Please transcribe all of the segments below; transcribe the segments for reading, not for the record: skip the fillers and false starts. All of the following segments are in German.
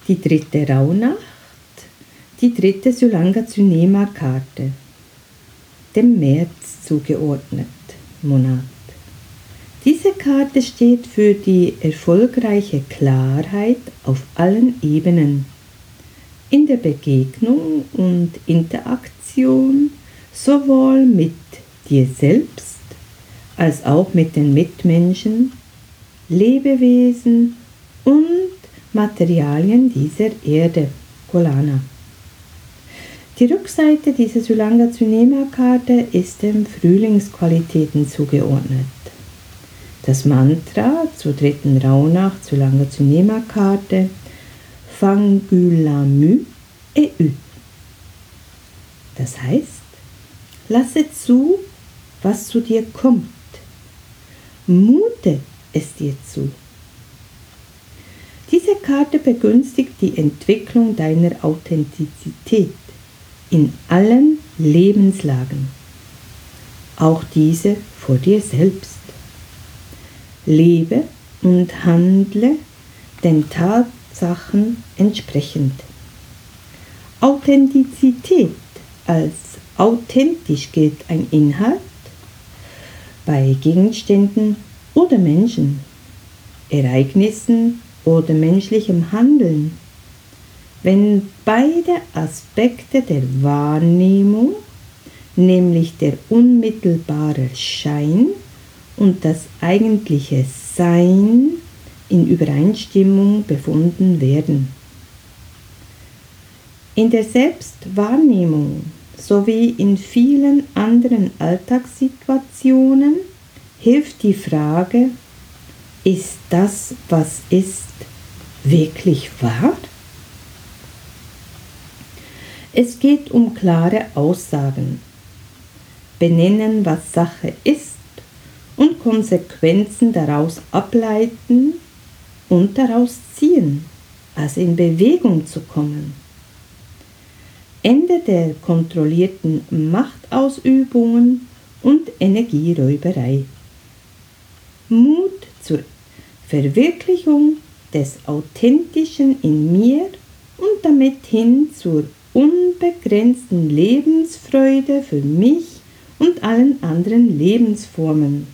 Die dritte Rauhnacht, die dritte Sulanga-Tsunema-Karte, dem März zugeordnet, Monat. Diese Karte steht für die erfolgreiche Klarheit auf allen Ebenen, in der Begegnung und Interaktion, sowohl mit dir selbst als auch mit den Mitmenschen, Lebewesen und Materialien dieser Erde, Kolana. Die Rückseite dieser Sulanga-Tsunema-Karte ist den Frühlingsqualitäten zugeordnet. Das Mantra zur dritten Rauhnacht Sulanga-Tsunema-Karte Fangulamu EU. Das heißt, lasse zu, was zu dir kommt. Mute es dir zu. Diese Karte begünstigt die Entwicklung deiner Authentizität in allen Lebenslagen, auch diese vor dir selbst. Lebe und handle den Tatsachen entsprechend. Authentizität als authentisch gilt ein Inhalt bei Gegenständen oder Menschen, Ereignissen oder menschlichem Handeln, wenn beide Aspekte der Wahrnehmung, nämlich der unmittelbare Schein und das eigentliche Sein, in Übereinstimmung befunden werden. In der Selbstwahrnehmung sowie in vielen anderen Alltagssituationen hilft die Frage: Ist das, was ist, wirklich wahr? Es geht um klare Aussagen, benennen, was Sache ist und Konsequenzen daraus ableiten und daraus ziehen, also in Bewegung zu kommen. Ende der kontrollierten Machtausübungen und Energieräuberei. Mut zur Verwirklichung des Authentischen in mir und damit hin zur unbegrenzten Lebensfreude für mich und allen anderen Lebensformen.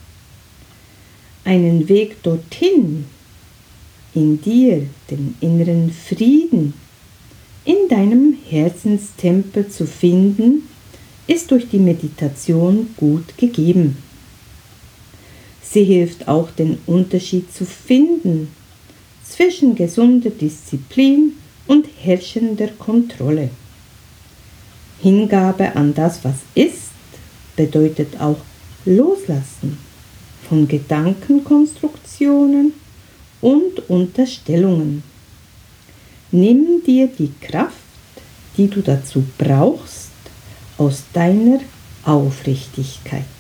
Einen Weg dorthin, in dir den inneren Frieden, in deinem Herzenstempel zu finden, ist durch die Meditation gut gegeben. Sie hilft auch, den Unterschied zu finden zwischen gesunder Disziplin und herrschender Kontrolle. Hingabe an das, was ist, bedeutet auch Loslassen von Gedankenkonstruktionen und Unterstellungen. Nimm dir die Kraft, die du dazu brauchst, aus deiner Aufrichtigkeit.